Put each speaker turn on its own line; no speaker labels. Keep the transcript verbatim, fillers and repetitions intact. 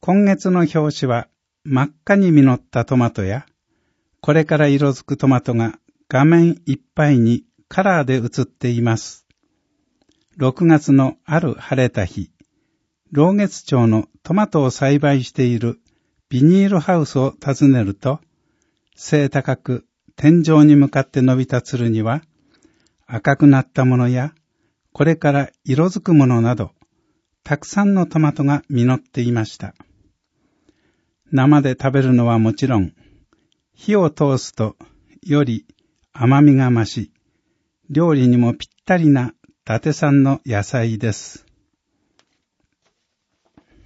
今月の表紙は真っ赤に実ったトマトや、これから色づくトマトが画面いっぱいにカラーで写っています。ろくがつのある晴れた日、老月町のトマトを栽培しているビニールハウスを訪ねると、背高く天井に向かって伸びたつるには、赤くなったものや、これから色づくものなど、たくさんのトマトが実っていました。生で食べるのはもちろん、火を通すとより甘みが増し、料理にもぴったりな伊達産の野菜です。